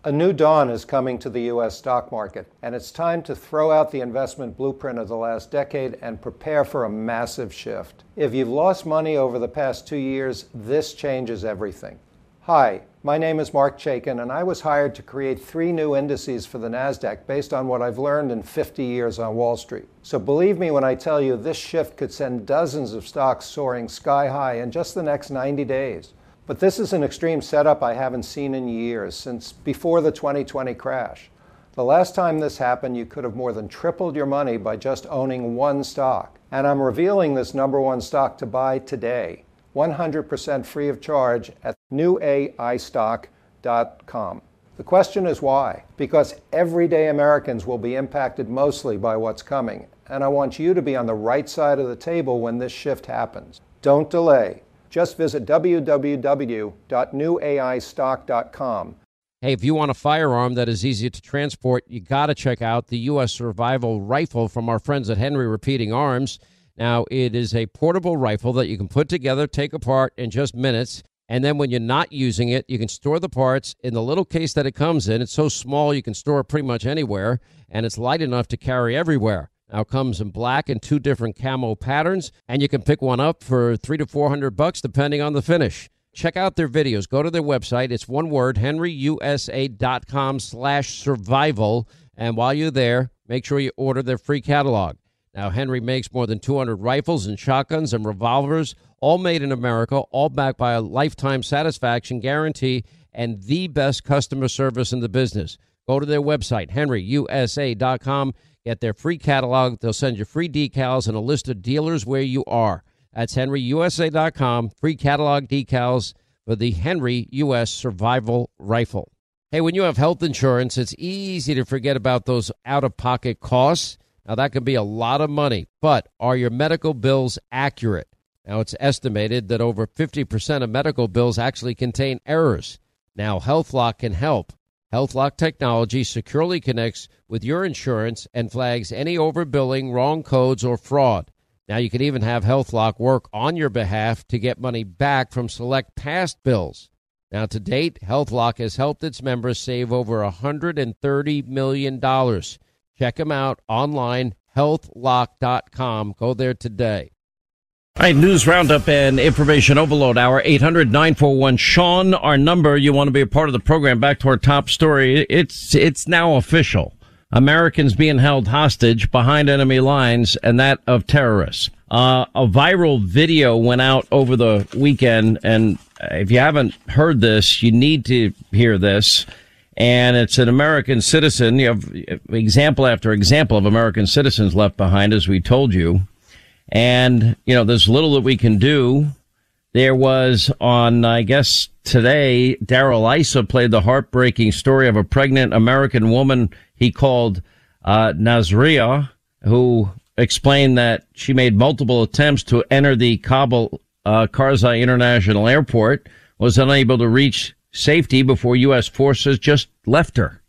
A new dawn is coming to the U.S. stock market, and it's time to throw out the investment blueprint of the last decade and prepare for a massive shift. If you've lost money over the past 2 years, this changes everything. Hi, my name is Mark Chaikin, and I was hired to create 3 new indices for the NASDAQ based on what I've learned in 50 years on Wall Street. So believe me when I tell you this shift could send dozens of stocks soaring sky high in just the next 90 days. But this is an extreme setup I haven't seen in years, since before the 2020 crash. The last time this happened, you could have more than tripled your money by just owning one stock. And I'm revealing this number one stock to buy today, 100% free of charge at newaistock.com. The question is why? Because everyday Americans will be impacted mostly by what's coming. And I want you to be on the right side of the table when this shift happens. Don't delay. Just visit www.newaistock.com. Hey, if you want a firearm that is easy to transport, you got to check out the U.S. Survival Rifle from our friends at Henry Repeating Arms. Now, it is a portable rifle that you can put together, take apart in just minutes, and then when you're not using it, you can store the parts in the little case that it comes in. It's so small you can store it pretty much anywhere, and it's light enough to carry everywhere. Now it comes in black and 2 different camo patterns, and you can pick one up for $300 to $400 depending on the finish. Check out their videos. Go to their website. It's one word, henryusa.com/survival. And while you're there, make sure you order their free catalog. Now, Henry makes more than 200 rifles and shotguns and revolvers, all made in America, all backed by a lifetime satisfaction guarantee and the best customer service in the business. Go to their website, henryusa.com. Get their free catalog. They'll send you free decals and a list of dealers where you are. That's henryusa.com. Free catalog decals for the Henry U.S. Survival Rifle. Hey, when you have health insurance, it's easy to forget about those out-of-pocket costs. Now, that can be a lot of money, but are your medical bills accurate? Now, it's estimated that over 50% of medical bills actually contain errors. Now, HealthLock can help. HealthLock technology securely connects with your insurance and flags any overbilling, wrong codes, or fraud. Now, you can even have HealthLock work on your behalf to get money back from select past bills. Now, to date, HealthLock has helped its members save over $130 million. Check them out online, healthlock.com. Go there today. All right, news roundup and information overload hour, 800-941-SEAN, our number. You want to be a part of the program. Back to our top story. It's now official. Americans being held hostage behind enemy lines, and that of terrorists. A viral video went out over the weekend, and if you haven't heard this, you need to hear this. And it's an American citizen. You have example after example of American citizens left behind, as we told you. And, you know, there's little that we can do. There was on, I guess, today, Darrell Issa played the heartbreaking story of a pregnant American woman he called Nazria, who explained that she made multiple attempts to enter the Kabul Karzai International Airport, was unable to reach safety before U.S. forces just left her.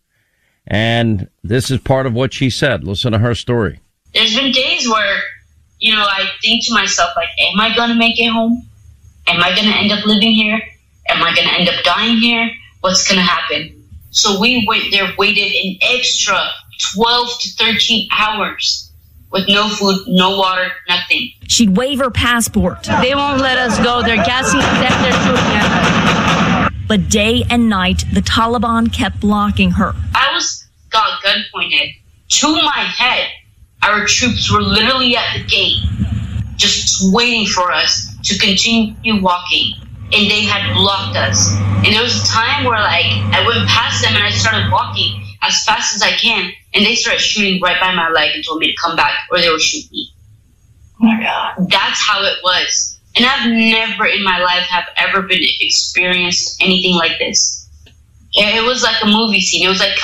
And this is part of what she said. Listen to her story. There's been days where, you know, I think to myself, like, am I going to make it home? Am I going to end up living here? Am I going to end up dying here? What's going to happen? So we waited an extra 12 to 13 hours with no food, no water, nothing. She'd wave her passport. They won't let us go. They're gassing death. They're shooting at us. But day and night, the Taliban kept blocking her. I got gun pointed to my head. Our troops were literally at the gate, just waiting for us to continue walking. And they had blocked us. And there was a time where, like, I went past them and I started walking as fast as I can. And they started shooting right by my leg and told me to come back or they would shoot me. Oh my God. That's how it was. And I've never in my life have ever been experienced anything like this. It was like a movie scene. It was like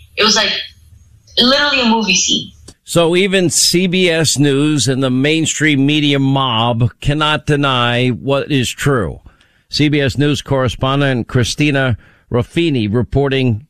literally a movie scene. So even CBS News and the mainstream media mob cannot deny what is true. CBS News correspondent Christina Ruffini reporting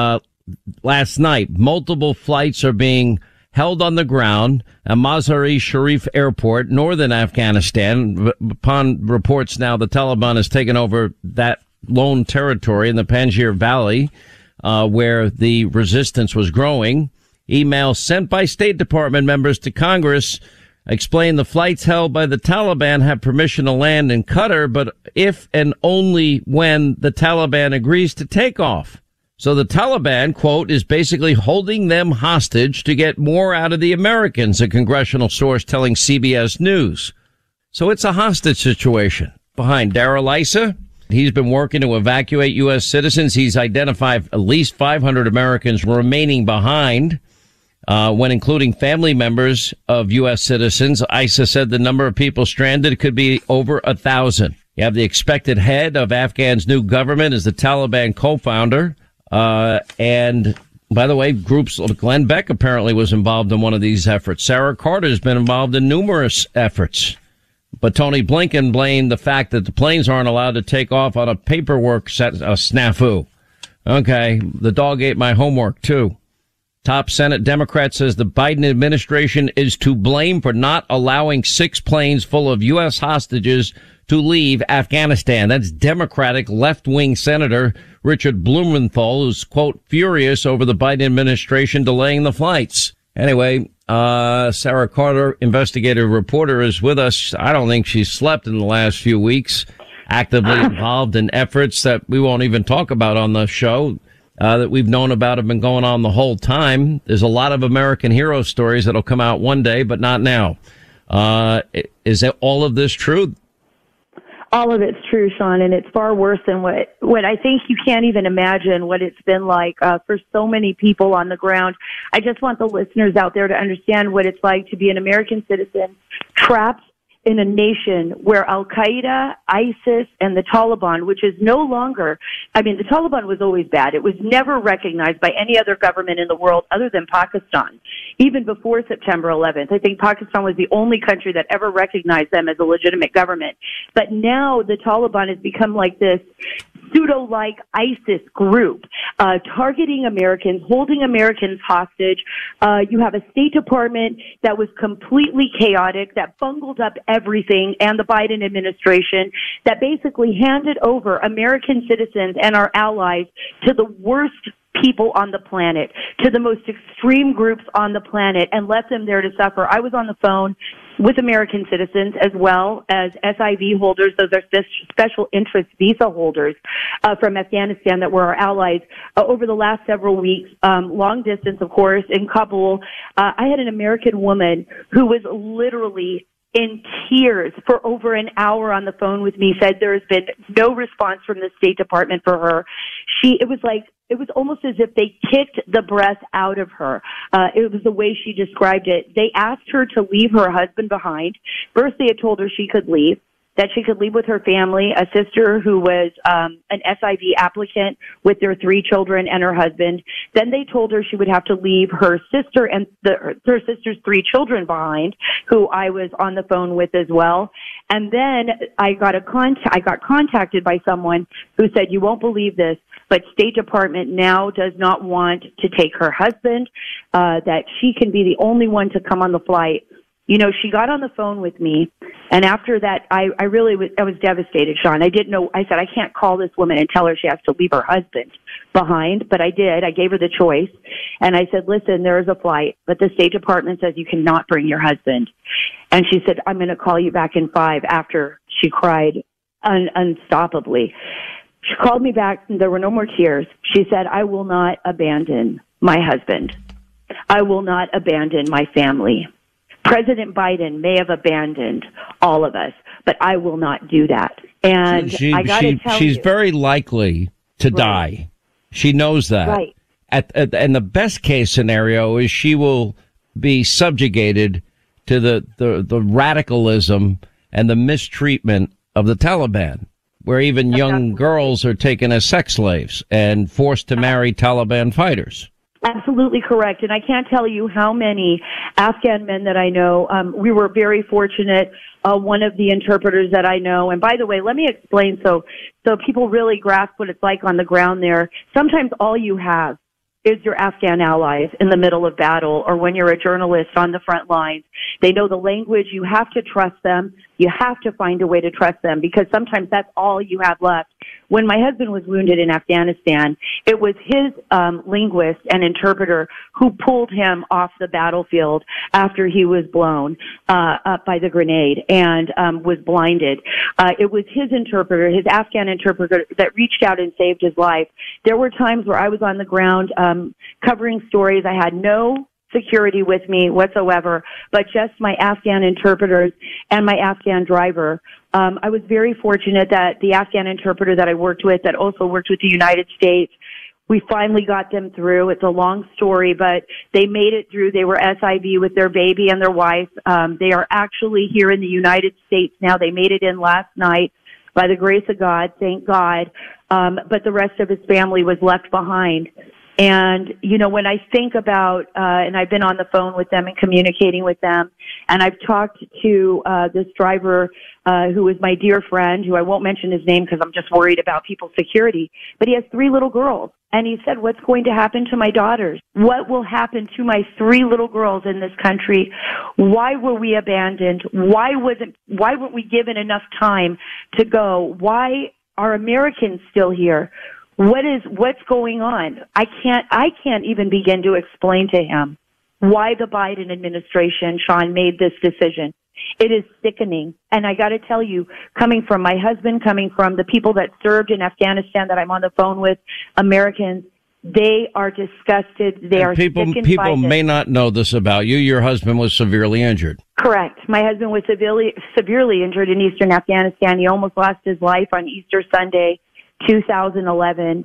last night, multiple flights are being held on the ground at Mazar-e Sharif Airport, northern Afghanistan. Upon reports now, the Taliban has taken over that lone territory in the Panjshir Valley. where the resistance was growing. Emails sent by State Department members to Congress explain the flights held by the Taliban have permission to land in Qatar, but if and only when the Taliban agrees to take off. So the Taliban, quote, is basically holding them hostage to get more out of the Americans, a congressional source telling CBS News. So it's a hostage situation. Behind Darrell Issa, he's been working to evacuate U.S. citizens. He's identified at least 500 Americans remaining behind, when including family members of U.S. citizens. Issa said the number of people stranded could be over 1,000. You have the expected head of Afghan's new government as the Taliban co-founder. And by the way, Glenn Beck apparently was involved in one of these efforts. Sarah Carter has been involved in numerous efforts. But Tony Blinken blamed the fact that the planes aren't allowed to take off on a paperwork snafu. Okay, the dog ate my homework, too. Top Senate Democrat says the Biden administration is to blame for not allowing 6 planes full of U.S. hostages to leave Afghanistan. That's Democratic left-wing Senator Richard Blumenthal, who's, quote, furious over the Biden administration delaying the flights. Anyway, Sarah Carter, investigative reporter, is with us. I don't think she's slept in the last few weeks, actively involved in efforts that we won't even talk about on the show, that we've known about have been going on the whole time. There's a lot of American hero stories that'll come out one day, but not now. Is all of this true? All of it's true, Sean, and it's far worse than what I think you can't even imagine what it's been like for so many people on the ground. I just want the listeners out there to understand what it's like to be an American citizen trapped in a nation where Al-Qaeda, ISIS, and the Taliban, which is no longer, I mean, the Taliban was always bad. It was never recognized by any other government in the world other than Pakistan. Even before September 11th, I think Pakistan was the only country that ever recognized them as a legitimate government. But now the Taliban has become like this pseudo-like ISIS group, targeting Americans, holding Americans hostage. You have a State Department that was completely chaotic, that bungled up everything, and the Biden administration that basically handed over American citizens and our allies to the worst people on the planet, to the most extreme groups on the planet, and left them there to suffer. I was on the phone with American citizens as well as SIV holders, those are special interest visa holders from Afghanistan that were our allies over the last several weeks, long distance, of course, in Kabul. I had an American woman who was literally in tears for over an hour on the phone with me, said there has been no response from the State Department for her. It was almost as if they kicked the breath out of her. It was the way she described it. They asked her to leave her husband behind. First, they had told her she could leave, that she could leave with her family, a sister who was an SIV applicant with their 3 children and her husband. Then they told her she would have to leave her sister and her sister's 3 children behind, who I was on the phone with as well. And then I got contacted by someone who said, you won't believe this, but State Department now does not want to take her husband, that she can be the only one to come on the flight. You know, she got on the phone with me, and after that, I was devastated, Sean. I didn't know. I said, I can't call this woman and tell her she has to leave her husband behind, but I did. I gave her the choice, and I said, listen, there is a flight, but the State Department says you cannot bring your husband. And she said, I'm going to call you back in 5, after she cried unstoppably. She called me back, and there were no more tears. She said, I will not abandon my husband. I will not abandon my family. President Biden may have abandoned all of us, but I will not do that. And I got to tell you, she's very likely to die. She knows that. Right. And the best case scenario is she will be subjugated to the radicalism and the mistreatment of the Taliban, where even young girls are taken as sex slaves and forced to marry Taliban fighters. Absolutely correct. And I can't tell you how many Afghan men that I know. We were very fortunate. One of the interpreters that I know, and by the way, let me explain so people really grasp what it's like on the ground there. Sometimes all you have is your Afghan allies in the middle of battle, or when you're a journalist on the front lines. They know the language. You have to trust them. You have to find a way to trust them because sometimes that's all you have left. When my husband was wounded in Afghanistan, it was his linguist and interpreter who pulled him off the battlefield after he was blown up by the grenade and was blinded. It was his interpreter, his Afghan interpreter, that reached out and saved his life. There were times where I was on the ground covering stories. I had no security with me whatsoever, but just my Afghan interpreters and my Afghan driver. I was very fortunate that the Afghan interpreter that I worked with, that also worked with the United States, we finally got them through. It's a long story, but they made it through. They were SIV with their baby and their wife. They are actually here in the United States now. They made it in last night by the grace of God, thank God. But the rest of his family was left behind. And, you know, when I think about, and I've been on the phone with them and communicating with them, and I've talked to this driver who is my dear friend, who I won't mention his name because I'm just worried about people's security, but he has 3 little girls. And he said, what's going to happen to my daughters? What will happen to my 3 little girls in this country? Why were we abandoned? Why weren't we given enough time to go? Why are Americans still here? What's going on? I can't even begin to explain to him why the Biden administration, Sean, made this decision. It is sickening. And I got to tell you, coming from my husband, coming from the people that served in Afghanistan that I'm on the phone with, Americans, they are disgusted. They are people may not know this about you. Your husband was severely injured. Correct. My husband was severely injured in eastern Afghanistan. He almost lost his life on Easter Sunday, 2011,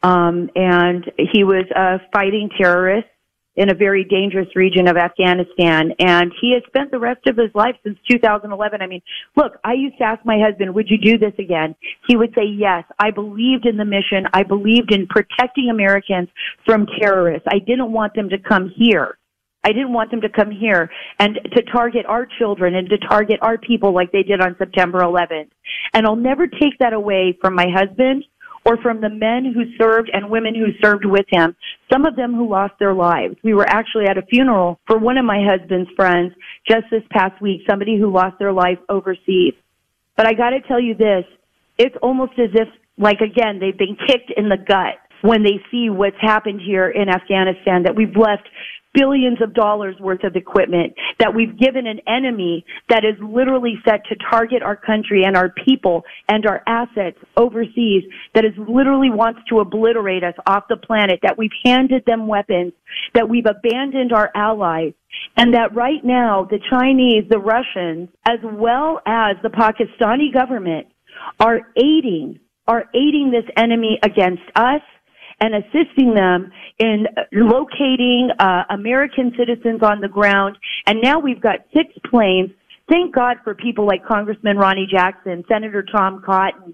and he was fighting terrorists in a very dangerous region of Afghanistan, and he has spent the rest of his life since 2011. I mean, look, I used to ask my husband, would you do this again? He would say, yes. I believed in the mission. I believed in protecting Americans from terrorists. I didn't want them to come here. I didn't want them to come here and to target our children and to target our people like they did on September 11th. And I'll never take that away from my husband or from the men who served and women who served with him, some of them who lost their lives. We were actually at a funeral for one of my husband's friends just this past week, somebody who lost their life overseas. But I got to tell you this, it's almost as if, like, again, they've been kicked in the gut when they see what's happened here in Afghanistan, that we've left billions of dollars worth of equipment, that we've given an enemy that is literally set to target our country and our people and our assets overseas, that is literally wants to obliterate us off the planet, that we've handed them weapons, that we've abandoned our allies, and that right now the Chinese, the Russians, as well as the Pakistani government are aiding this enemy against us and assisting them in locating American citizens on the ground. And now we've got 6 planes. Thank God for people like Congressman Ronnie Jackson, Senator Tom Cotton,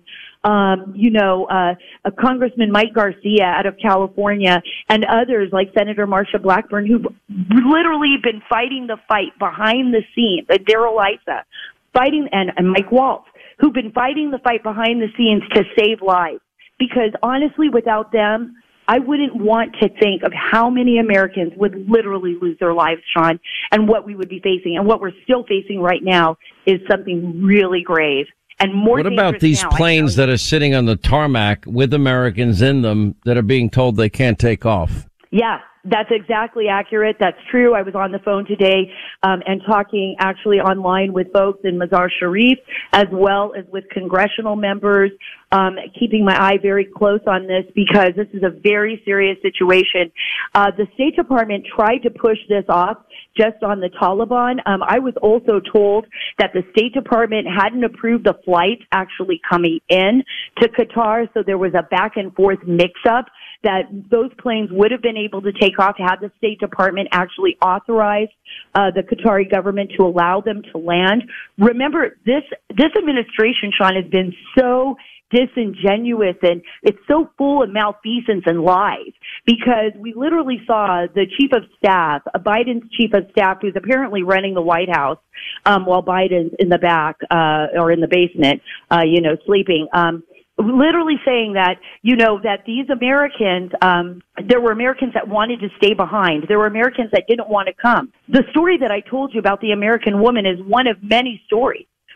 Congressman Mike Garcia out of California, and others like Senator Marsha Blackburn, who've literally been fighting the fight behind the scenes, and Darrell Issa, fighting, and Mike Waltz, who've been fighting the fight behind the scenes to save lives. Because honestly, without them, I wouldn't want to think of how many Americans would literally lose their lives, Sean, and what we would be facing. And what we're still facing right now is something really grave. And more. What about these planes that are sitting on the tarmac with Americans in them that are being told they can't take off? Yeah, that's exactly accurate. That's true. I was on the phone today and talking actually online with folks in Mazar Sharif as well as with congressional members, keeping my eye very close on this because this is a very serious situation. The State Department tried to push this off just on the Taliban. I was also told that the State Department hadn't approved the flights actually coming in to Qatar, so there was a back and forth mix-up that those planes would have been able to take off had the State Department actually authorized the Qatari government to allow them to land. Remember, this administration, Sean, has been so disingenuous and it's so full of malfeasance and lies because we literally saw the chief of staff, Biden's chief of staff, who's apparently running the White House while Biden's in the back or in the basement, sleeping. Literally saying that, that these Americans, there were Americans that wanted to stay behind. There were Americans that didn't want to come. The story that I told you about the American woman is one of many stories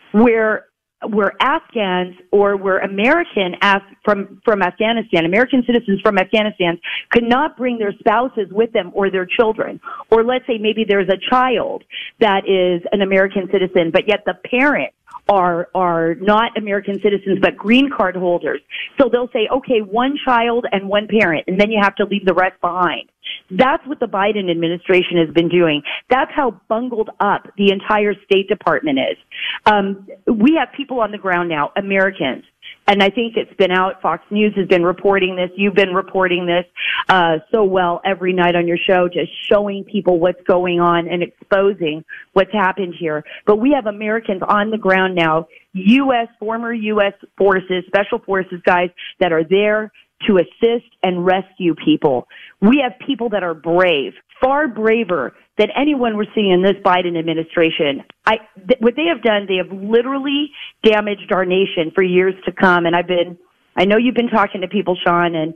where Afghans or where American from Afghanistan, American citizens from Afghanistan could not bring their spouses with them or their children. Or let's say maybe there's a child that is an American citizen, but yet the parent are not American citizens, but green card holders. So they'll say, okay, one child and one parent, and then you have to leave the rest behind. That's what the Biden administration has been doing. That's how bungled up the entire State Department is. We have people on the ground now, Americans. And I think it's been out. Fox News has been reporting this. You've been reporting this so well every night on your show, just showing people what's going on and exposing what's happened here. But we have Americans on the ground now, former U.S. forces, special forces guys that are there to assist and rescue people. We have people that are brave, far braver than anyone we're seeing in this Biden administration. What they have done, they have literally damaged our nation for years to come. And I know you've been talking to people, Sean, and,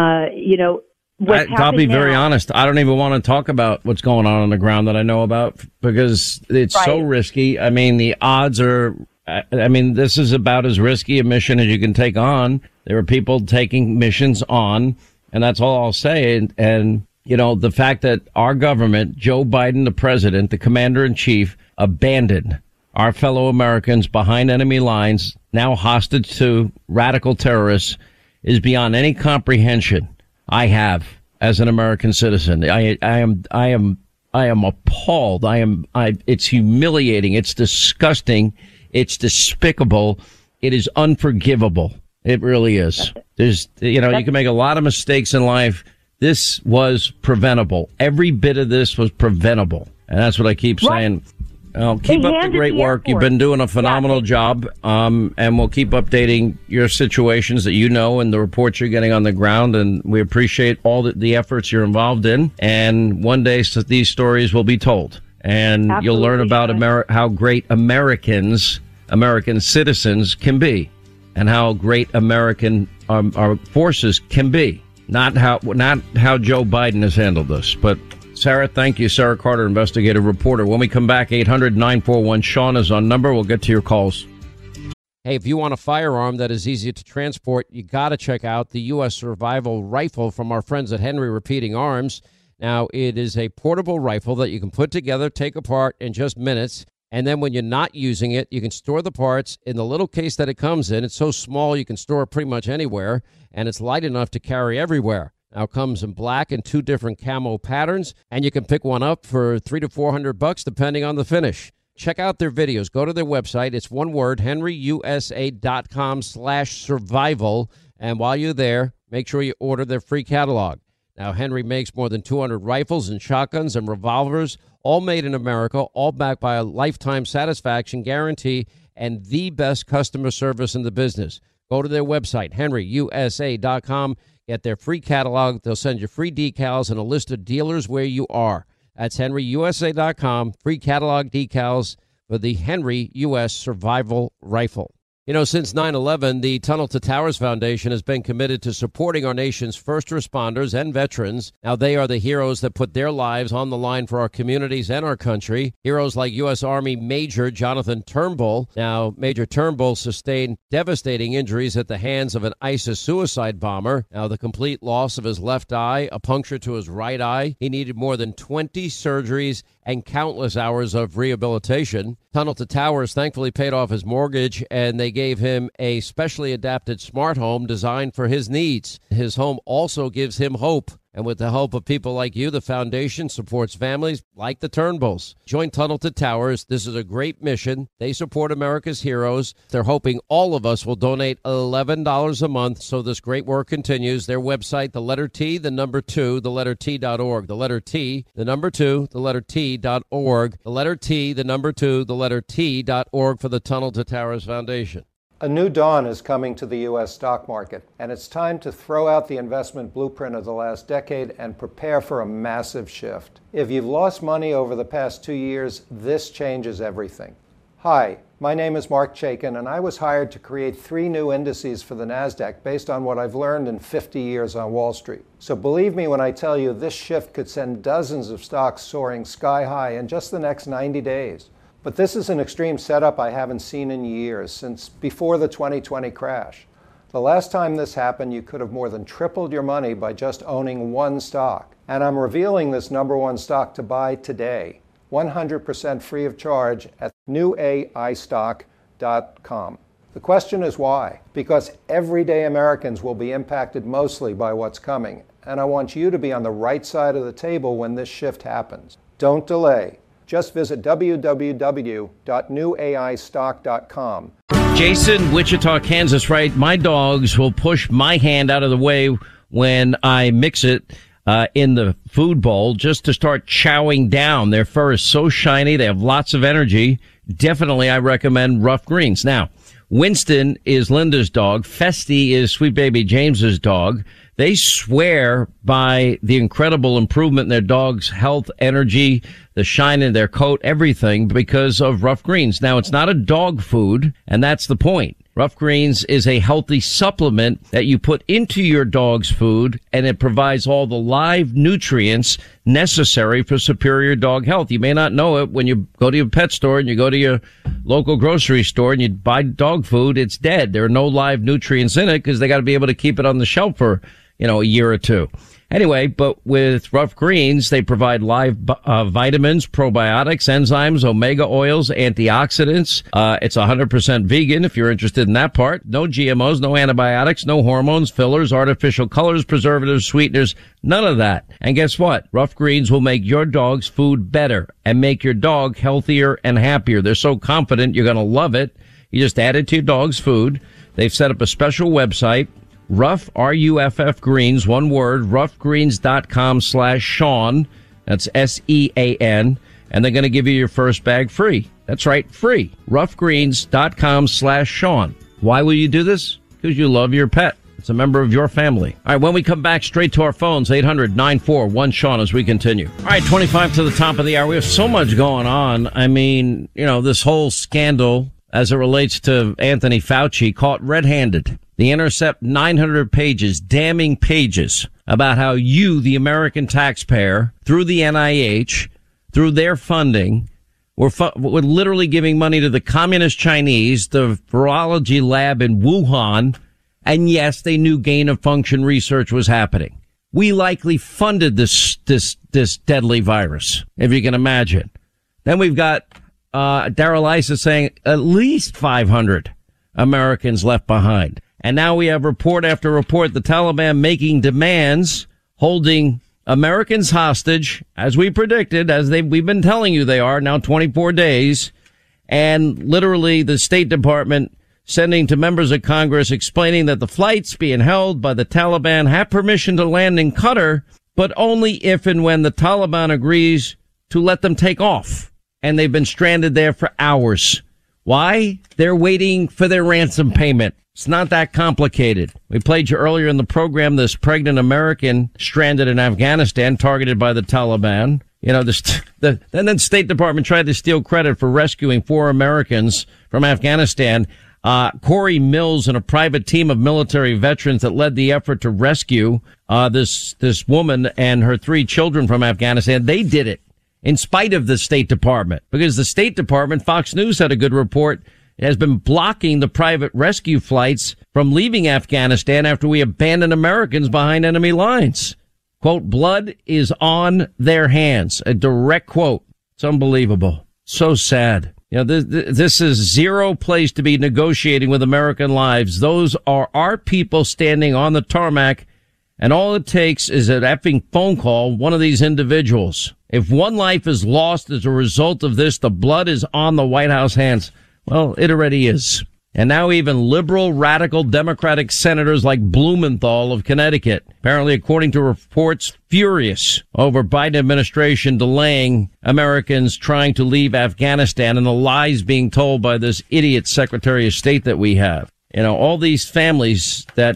I'll be very honest. I don't even want to talk about what's going on the ground that I know about because it's so risky. I mean, the odds are, this is about as risky a mission as you can take on. There are people taking missions on, and that's all I'll say. And the fact that our government, Joe Biden, the president, the commander in chief, abandoned our fellow Americans behind enemy lines, now hostage to radical terrorists, is beyond any comprehension I have as an American citizen. I am appalled. It's humiliating. It's disgusting. It's despicable. It is unforgivable. It really is. You can make a lot of mistakes in life. This was preventable. Every bit of this was preventable. And that's what I keep saying. Keep up the great work. You've been doing a phenomenal job. And we'll keep updating your situations that and the reports you're getting on the ground. And we appreciate all the efforts you're involved in. And one day these stories will be told. And you'll learn about how great American citizens can be and how great American our forces can be. Not how Joe Biden has handled this. But Sarah, thank you. Sarah Carter, investigative reporter. When we come back, 800-941-SEAN is on number. We'll get to your calls. Hey, if you want a firearm that is easy to transport, you got to check out the U.S. Survival Rifle from our friends at Henry Repeating Arms. Now, it is a portable rifle that you can put together, take apart in just minutes. And then when you're not using it, you can store the parts in the little case that it comes in. It's so small you can store it pretty much anywhere, and it's light enough to carry everywhere. Now, it comes in black and 2 different camo patterns, and you can pick one up for $300 to $400 depending on the finish. Check out their videos. Go to their website. It's one word, henryusa.com/survival. And while you're there, make sure you order their free catalog. Now, Henry makes more than 200 rifles and shotguns and revolvers, all made in America, all backed by a lifetime satisfaction guarantee and the best customer service in the business. Go to their website, henryusa.com. Get their free catalog. They'll send you free decals and a list of dealers where you are. That's henryusa.com. Free catalog decals for the Henry U.S. Survival Rifle. Since 9/11, the Tunnel to Towers Foundation has been committed to supporting our nation's first responders and veterans. Now, they are the heroes that put their lives on the line for our communities and our country. Heroes like U.S. Army Major Jonathan Turnbull. Now, Major Turnbull sustained devastating injuries at the hands of an ISIS suicide bomber. Now, the complete loss of his left eye, a puncture to his right eye. He needed more than 20 surgeries and countless hours of rehabilitation. Tunnel to Towers thankfully paid off his mortgage, and they gave him a specially adapted smart home designed for his needs. His home also gives him hope. And with the help of people like you, the foundation supports families like the Turnbulls. Join Tunnel to Towers. This is a great mission. They support America's heroes. They're hoping all of us will donate $11 a month so this great work continues. Their website, the letter T, the number 2, the letter T.org. The letter T, the number 2, the letter T.org. The letter T, the number 2, the letter T.org for the Tunnel to Towers Foundation. A new dawn is coming to the U.S. stock market, and it's time to throw out the investment blueprint of the last decade and prepare for a massive shift. If you've lost money over the past 2 years, this changes everything. Hi, my name is Mark Chaikin, and I was hired to create 3 new indices for the NASDAQ based on what I've learned in 50 years on Wall Street. So believe me when I tell you this shift could send dozens of stocks soaring sky high in just the next 90 days. But this is an extreme setup I haven't seen in years, since before the 2020 crash. The last time this happened, you could have more than tripled your money by just owning one stock. And I'm revealing this number one stock to buy today, 100% free of charge at newaistock.com. The question is why? Because everyday Americans will be impacted mostly by what's coming, and I want you to be on the right side of the table when this shift happens. Don't delay. Just visit www.newaistock.com. Jason, Wichita, Kansas, right? My dogs will push my hand out of the way when I mix it in the food bowl just to start chowing down. Their fur is so shiny. They have lots of energy. Definitely, I recommend Rough Greens. Now, Winston is Linda's dog. Festy is sweet baby James's dog. They swear by the incredible improvement in their dog's health, energy, the shine in their coat, everything because of Rough Greens. Now, it's not a dog food, and that's the point. Rough Greens is a healthy supplement that you put into your dog's food, and it provides all the live nutrients necessary for superior dog health. You may not know it when you go to your pet store and you go to your local grocery store and you buy dog food. It's dead. There are no live nutrients in it because they got to be able to keep it on the shelf for, a year or two. Anyway, but with Rough Greens, they provide live vitamins, probiotics, enzymes, omega oils, antioxidants. It's 100% vegan if you're interested in that part. No GMOs, no antibiotics, no hormones, fillers, artificial colors, preservatives, sweeteners, none of that. And guess what? Rough Greens will make your dog's food better and make your dog healthier and happier. They're so confident you're going to love it. You just add it to your dog's food. They've set up a special website. Rough, R-U-F-F Greens, one word, roughgreens.com/Sean. That's S-E-A-N. And they're going to give you your first bag free. That's right, free. roughgreens.com/Sean. Why will you do this? Because you love your pet. It's a member of your family. All right, when we come back, straight to our phones, 800-941-SEAN as we continue. All right, 25 to the top of the hour. We have so much going on. I mean, this whole scandal as it relates to Anthony Fauci caught red-handed. The Intercept 900 pages, damning pages about how you, the American taxpayer, through the NIH, through their funding, were literally giving money to the communist Chinese, the virology lab in Wuhan, and yes, they knew gain-of-function research was happening. We likely funded this deadly virus, if you can imagine. Then we've got Darrell Issa saying at least 500 Americans left behind. And now we have report after report, the Taliban making demands, holding Americans hostage, as we predicted, we've been telling you they are, now 24 days. And literally the State Department sending to members of Congress explaining that the flights being held by the Taliban have permission to land in Qatar, but only if and when the Taliban agrees to let them take off. And they've been stranded there for hours. Why? They're waiting for their ransom payment. It's not that complicated. We played you earlier in the program this pregnant American stranded in Afghanistan, targeted by the Taliban. And then State Department tried to steal credit for rescuing 4 Americans from Afghanistan. Corey Mills and a private team of military veterans that led the effort to rescue this woman and her 3 children from Afghanistan. They did it in spite of the State Department, because the State Department, Fox News had a good report, has been blocking the private rescue flights from leaving Afghanistan after we abandoned Americans behind enemy lines. Quote, blood is on their hands. A direct quote. It's unbelievable. So sad. This is zero place to be negotiating with American lives. Those are our people standing on the tarmac, and all it takes is an effing phone call, one of these individuals. If one life is lost as a result of this, the blood is on the White House hands. Well, it already is. And now even liberal, radical Democratic senators like Blumenthal of Connecticut, apparently, according to reports, furious over Biden administration delaying Americans trying to leave Afghanistan and the lies being told by this idiot Secretary of State that we have. All these families that,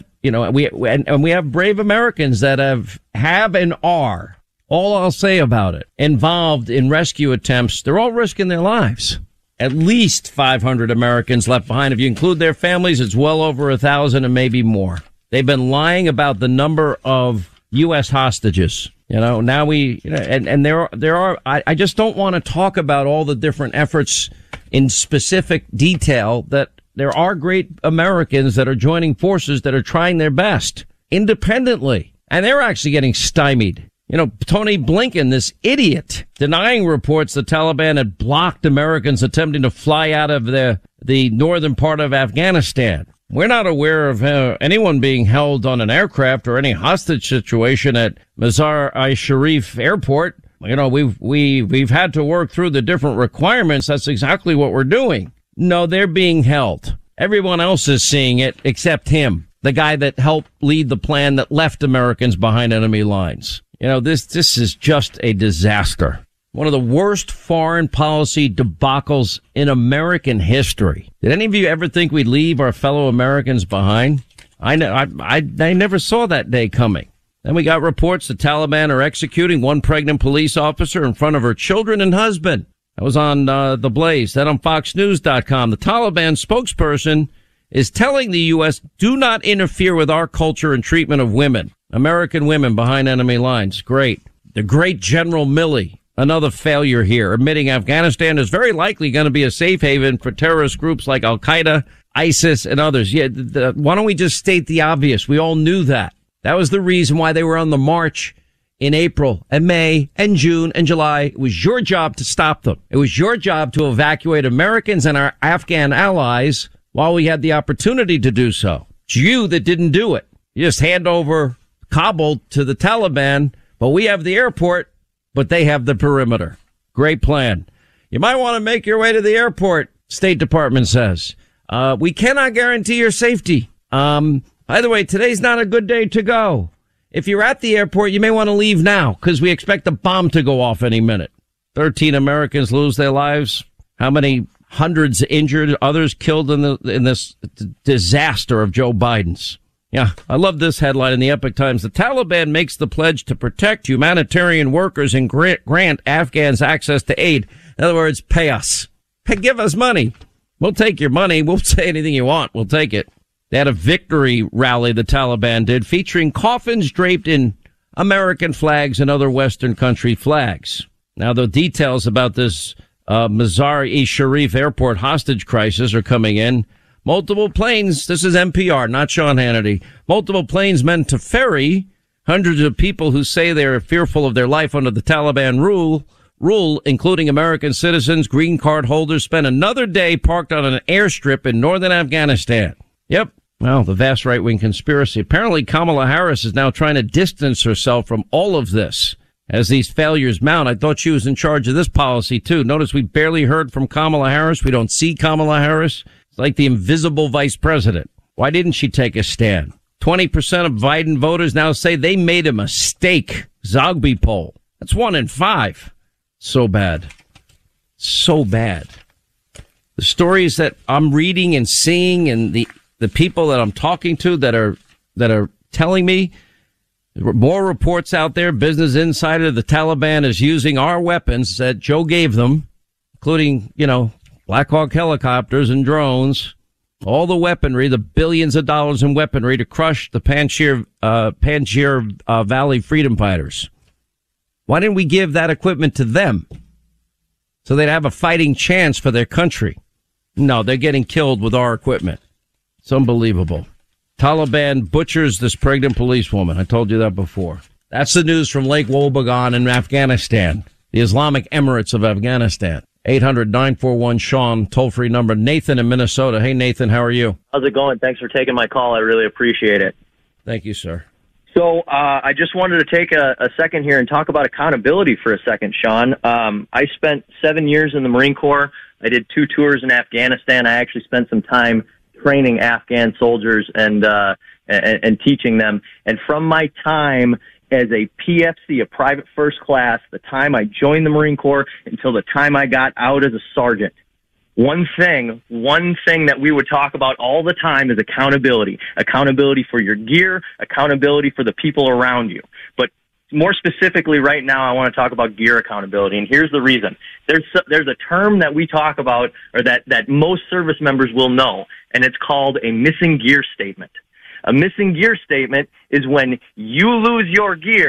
we have brave Americans that have and are, all I'll say about it, involved in rescue attempts. They're all risking their lives. At least 500 Americans left behind. If you include their families, it's well over 1,000 and maybe more. They've been lying about the number of U.S. hostages. Now and there are, I just don't want to talk about all the different efforts in specific detail, that there are great Americans that are joining forces that are trying their best independently, and they're actually getting stymied. Tony Blinken, this idiot, denying reports the Taliban had blocked Americans attempting to fly out of the northern part of Afghanistan. We're not aware of anyone being held on an aircraft or any hostage situation at Mazar-i-Sharif Airport. We've had to work through the different requirements. That's exactly what we're doing. No, they're being held. Everyone else is seeing it except him, the guy that helped lead the plan that left Americans behind enemy lines. This is just a disaster. One of the worst foreign policy debacles in American history. Did any of you ever think we'd leave our fellow Americans behind? I never saw that day coming. Then we got reports the Taliban are executing one pregnant police officer in front of her children and husband. That was on The Blaze. Then on FoxNews.com, the Taliban spokesperson is telling the U.S. do not interfere with our culture and treatment of women, American women behind enemy lines. Great. The great General Milley, another failure here, admitting Afghanistan is very likely going to be a safe haven for terrorist groups like Al-Qaeda, ISIS, and others. Why don't we just state the obvious? We all knew that. That was the reason why they were on the march in April and May and June and July. It was your job to stop them. It was your job to evacuate Americans and our Afghan allies while we had the opportunity to do so. It's you that didn't do it. You just hand over Kabul to the Taliban, but we have the airport, but they have the perimeter. Great plan. You might want to make your way to the airport, State Department says. We cannot guarantee your safety. By the way, today's not a good day to go. If you're at the airport, you may want to leave now because we expect a bomb to go off any minute. 13 Americans lose their lives. How many hundreds injured, others killed in this disaster of Joe Biden's? Yeah, I love this headline in the Epoch Times. The Taliban makes the pledge to protect humanitarian workers and grant Afghans access to aid. In other words, pay us. Give us money. We'll take your money. We'll say anything you want. We'll take it. They had a victory rally, the Taliban did, featuring coffins draped in American flags and other Western country flags. Now, the details about this Mazar-i-Sharif airport hostage crisis are coming in. Multiple planes, this is NPR, not Sean Hannity, multiple planes meant to ferry hundreds of people who say they're fearful of their life under the Taliban rule, including American citizens, green card holders, spent another day parked on an airstrip in northern Afghanistan. Yep. Well, the vast right-wing conspiracy. Apparently, Kamala Harris is now trying to distance herself from all of this as these failures mount. I thought she was in charge of this policy, too. Notice we barely heard from Kamala Harris. We don't see Kamala Harris. It's like the invisible vice president. Why didn't she take a stand? 20% of Biden voters now say they made a mistake. Zogby poll. That's 1 in 5. So bad. So bad. The stories that I'm reading and seeing and the people that I'm talking to that are telling me, more reports out there. Business Insider, the Taliban is using our weapons that Joe gave them, including, Black Hawk helicopters and drones, all the weaponry, the billions of dollars in weaponry to crush the Panjshir Valley freedom fighters. Why didn't we give that equipment to them so they'd have a fighting chance for their country? No, they're getting killed with our equipment. It's unbelievable. Taliban butchers this pregnant policewoman. I told you that before. That's the news from Lake Wobegon in Afghanistan, the Islamic Emirates of Afghanistan. 800-941-SEAN, toll-free number. Nathan in Minnesota. Hey, Nathan, how are you? How's it going? Thanks for taking my call. I really appreciate it. Thank you, sir. So I just wanted to take a second here and talk about accountability for a second, Sean. I spent 7 years in the Marine Corps. I did 2 tours in Afghanistan. I actually spent some time training Afghan soldiers and teaching them. And from my time as a PFC, a private first class, the time I joined the Marine Corps until the time I got out as a sergeant, one thing that we would talk about all the time is accountability. Accountability for your gear, accountability for the people around you. But more specifically right now, I want to talk about gear accountability, and here's the reason. There's a term that we talk about, or that most service members will know, and it's called a missing gear statement. A missing gear statement is when you lose your gear,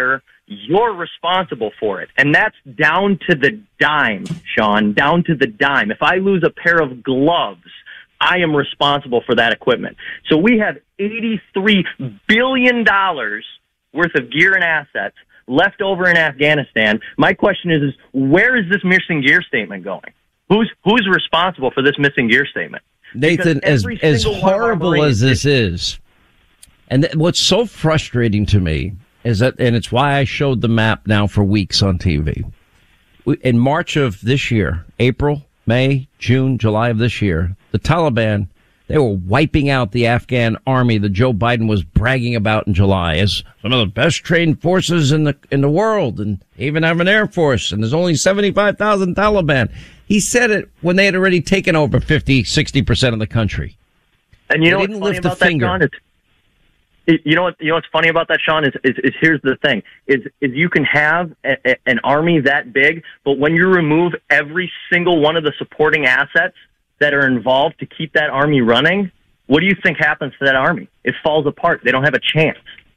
you're responsible for it. And that's down to the dime, Sean, down to the dime. If I lose a pair of gloves, I am responsible for that equipment. So we have $83 billion worth of gear and assets left over in Afghanistan. My question is where is this missing gear statement going? Who's responsible for this missing gear statement? Nathan, as horrible as this is, and what's so frustrating to me is that, and it's why I showed the map now for weeks on TV. In March of this year, April, May, June, July of this year, the Taliban, they were wiping out the Afghan army that Joe Biden was bragging about in July as some of the best trained forces in the world, and even have an air force, and there's only 75,000 Taliban. He said it when they had already taken over 50-60% of the country. And you know what's funny about that, Sean? You know what's funny about that, Sean, is here's the thing, is you can have an army that big, but when you remove every single one of the supporting assets that are involved to keep that army running, what do you think happens to that army? It falls apart. They don't have a chance.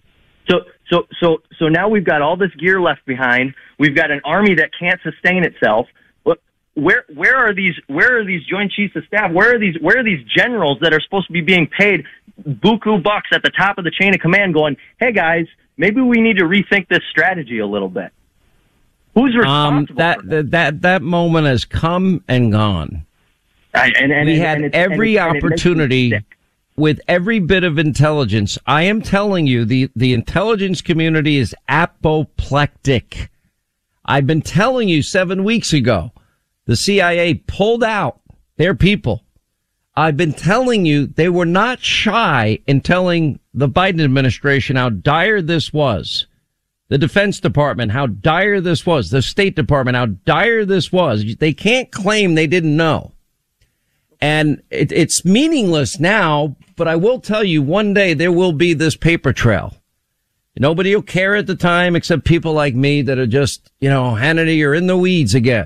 So now we've got all this gear left behind. We've got an army that can't sustain itself. Where are these Joint Chiefs of Staff? Where are these generals that are supposed to be being paid buku bucks at the top of the chain of command going, hey guys, maybe we need to rethink this strategy a little bit? Who's responsible for that? That moment has come and gone. We had every opportunity with every bit of intelligence. I am telling you, the intelligence community is apoplectic. I've been telling you 7 weeks ago, the CIA pulled out their people. I've been telling you they were not shy in telling the Biden administration how dire this was. The Defense Department, how dire this was. The State Department, how dire this was. They can't claim they didn't know. And it's meaningless now, but I will tell you one day there will be this paper trail. Nobody will care at the time except people like me that are just, Hannity, you're in the weeds again.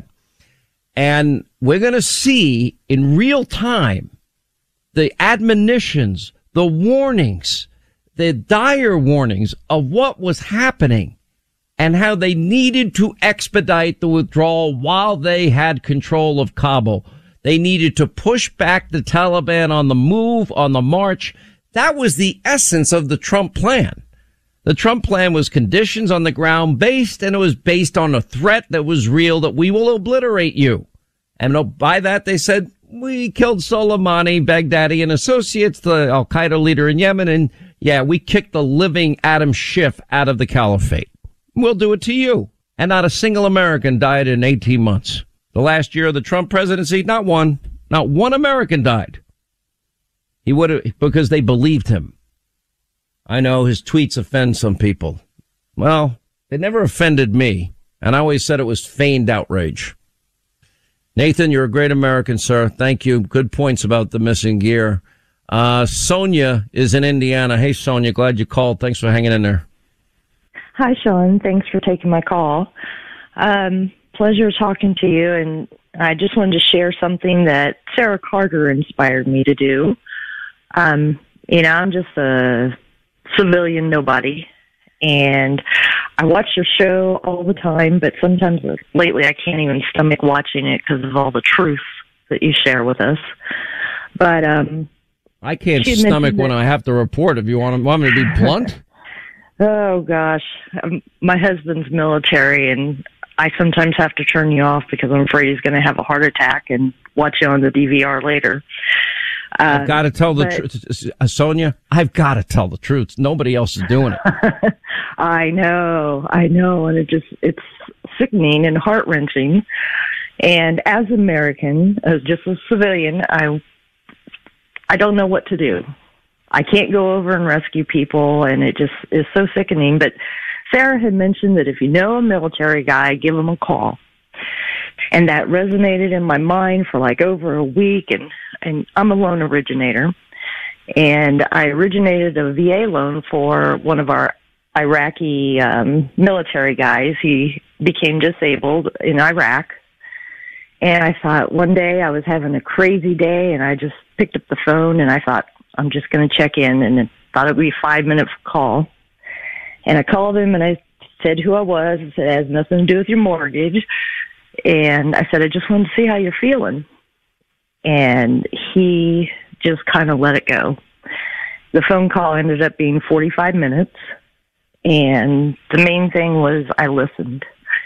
And we're going to see in real time the admonitions, the warnings, the dire warnings of what was happening and how they needed to expedite the withdrawal while they had control of Kabul. They needed to push back the Taliban on the move, on the march. That was the essence of the Trump plan. The Trump plan was conditions on the ground based, and it was based on a threat that was real, that we will obliterate you. And by that, they said, we killed Soleimani, Baghdadi, and associates, the al-Qaeda leader in Yemen, and we kicked the living Adam Schiff out of the caliphate. We'll do it to you. And not a single American died in 18 months. The last year of the Trump presidency, not one American died. He would have, because they believed him. I know his tweets offend some people. Well, they never offended me, and I always said it was feigned outrage. Nathan, you're a great American, sir. Thank you. Good points about the missing gear. Sonia is in Indiana. Hey, Sonia, glad you called. Thanks for hanging in there. Hi, Sean. Thanks for taking my call. Pleasure talking to you, and I just wanted to share something that Sarah Carter inspired me to do. I'm just a civilian nobody, and I watch your show all the time, but sometimes lately I can't even stomach watching it because of all the truth that you share with us. But I can't stomach when I have to report. If you want me to be blunt? Oh, gosh. My husband's military, and I sometimes have to turn you off because I'm afraid he's going to have a heart attack and watch you on the DVR later. I've got to tell the truth, Sonia. I've got to tell the truth. Nobody else is doing it. I know, and it's sickening and heart wrenching. And as an American, as just a civilian, I don't know what to do. I can't go over and rescue people, and it just is so sickening. But Sarah had mentioned that if you know a military guy, give him a call. And that resonated in my mind for like over a week, and I'm a loan originator. And I originated a VA loan for one of our Iraqi military guys. He became disabled in Iraq. And I thought one day I was having a crazy day, and I just picked up the phone, and I thought, I'm just going to check in, and I thought it would be a 5-minute call. And I called him, and I said who I was. I said, it has nothing to do with your mortgage. And I said, I just wanted to see how you're feeling. And he just kind of let it go. The phone call ended up being 45 minutes. And the main thing was I listened.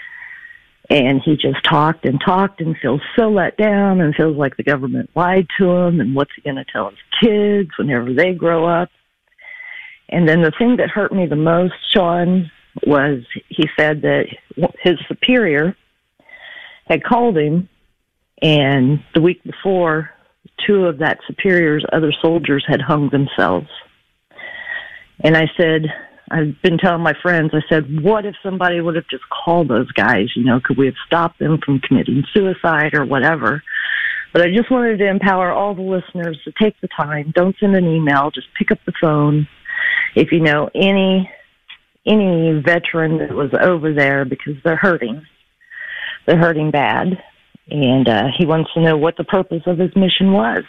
And he just talked and feels so let down and feels like the government lied to him. And what's he going to tell his kids whenever they grow up? And then the thing that hurt me the most, Sean, was he said that his superior had called him, and the week before, two of that superior's other soldiers had hung themselves. And I said, I've been telling my friends, I said, what if somebody would have just called those guys? You know, could we have stopped them from committing suicide or whatever? But I just wanted to empower all the listeners to take the time. Don't send an email. Just pick up the phone. If you know any veteran that was over there, because they're hurting. They're hurting bad. And he wants to know what the purpose of his mission was.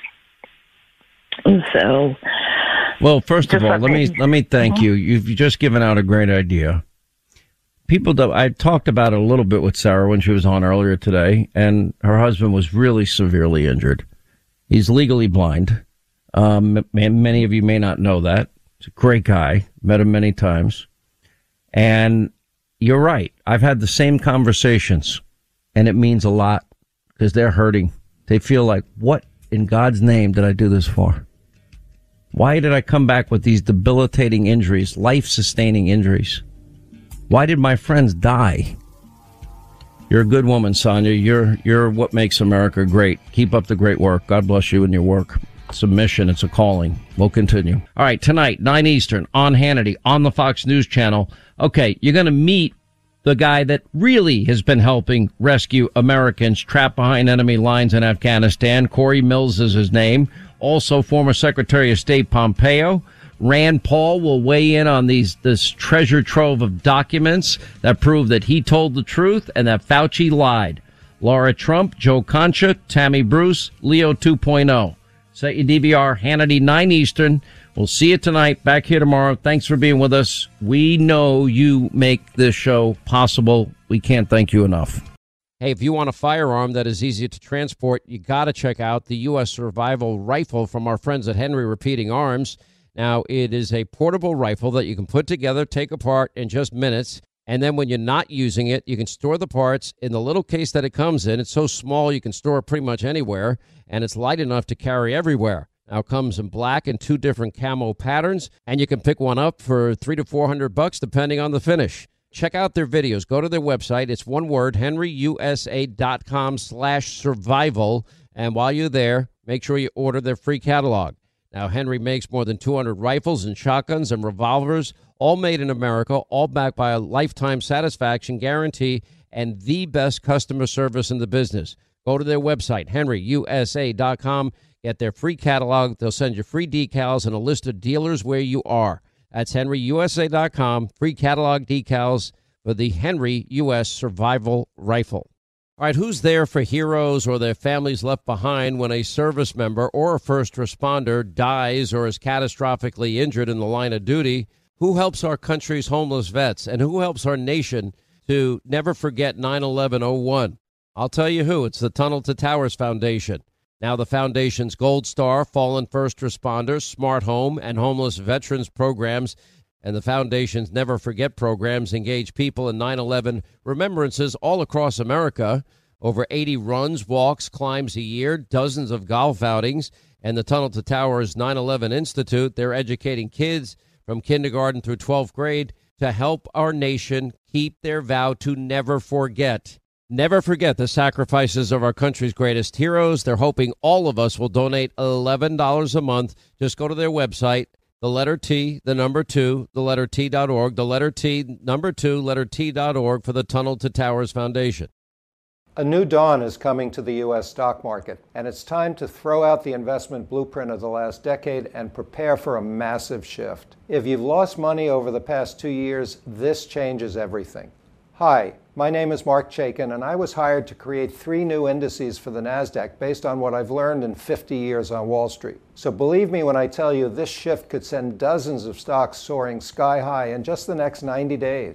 And so... Well, first of all, let me thank you. You've just given out a great idea. I talked about it a little bit with Sarah when she was on earlier today, and her husband was really severely injured. He's legally blind. Many of you may not know that. He's a great guy. Met him many times. And you're right. I've had the same conversations, and it means a lot because they're hurting. They feel like, what in God's name did I do this for? Why did I come back with these debilitating injuries, life-sustaining injuries? Why did my friends die? You're a good woman, Sonia. You're what makes America great. Keep up the great work. God bless you and your work. It's a mission. It's a calling. We'll continue. All right, tonight, 9 Eastern, on Hannity, on the Fox News Channel. Okay, you're going to meet the guy that really has been helping rescue Americans trapped behind enemy lines in Afghanistan. Corey Mills is his name. Also, former Secretary of State Pompeo. Rand Paul will weigh in on this treasure trove of documents that prove that he told the truth and that Fauci lied. Laura Trump, Joe Concha, Tammy Bruce, Leo 2.0. Set your DVR, Hannity, 9 Eastern. We'll see you tonight. Back here tomorrow. Thanks for being with us. We know you make this show possible. We can't thank you enough. Hey, if you want a firearm that is easy to transport, you got to check out the U.S. Survival Rifle from our friends at Henry Repeating Arms. Now, it is a portable rifle that you can put together, take apart in just minutes. And then when you're not using it, you can store the parts in the little case that it comes in. It's so small you can store it pretty much anywhere, and it's light enough to carry everywhere. Now, it comes in black and 2 different camo patterns, and you can pick one up for $300 to $400 depending on the finish. Check out their videos. Go to their website. It's one word, henryusa.com/survival. And while you're there, make sure you order their free catalog. Now, Henry makes more than 200 rifles and shotguns and revolvers, all made in America, all backed by a lifetime satisfaction guarantee and the best customer service in the business. Go to their website, henryusa.com. Get their free catalog. They'll send you free decals and a list of dealers where you are. That's henryusa.com. Free catalog decals for the Henry U.S. Survival Rifle. All right, who's there for heroes or their families left behind when a service member or a first responder dies or is catastrophically injured in the line of duty? Who helps our country's homeless vets? And who helps our nation to never forget 9/11/01? I'll tell you who. It's the Tunnel to Towers Foundation. Now the foundation's Gold Star, Fallen First Responders, Smart Home, and Homeless Veterans programs, and the foundation's Never Forget programs engage people in 9/11 remembrances all across America. Over 80 runs, walks, climbs a year, dozens of golf outings, and the Tunnel to Towers 9/11 Institute. They're educating kids from kindergarten through 12th grade to help our nation keep their vow to never forget. Never forget the sacrifices of our country's greatest heroes. They're hoping all of us will donate $11 a month. Just go to their website, the letter T, the number 2, the letter T.org, the letter T, number 2, letter T.org for the Tunnel to Towers Foundation. A new dawn is coming to the U.S. stock market, and it's time to throw out the investment blueprint of the last decade and prepare for a massive shift. If you've lost money over the past 2 years, this changes everything. Hi, my name is Mark Chaikin, and I was hired to create 3 new indices for the NASDAQ based on what I've learned in 50 years on Wall Street. So believe me when I tell you this shift could send dozens of stocks soaring sky high in just the next 90 days.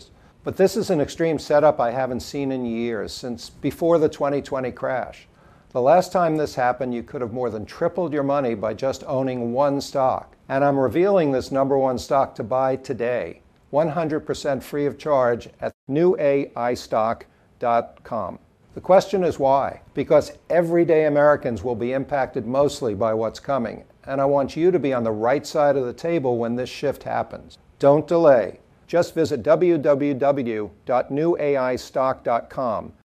But this is an extreme setup I haven't seen in years, since before the 2020 crash. The last time this happened, you could have more than tripled your money by just owning one stock. And I'm revealing this number one stock to buy today, 100% free of charge at newaistock.com. The question is why? Because everyday Americans will be impacted mostly by what's coming, and I want you to be on the right side of the table when this shift happens. Don't delay. Just visit www.newaistock.com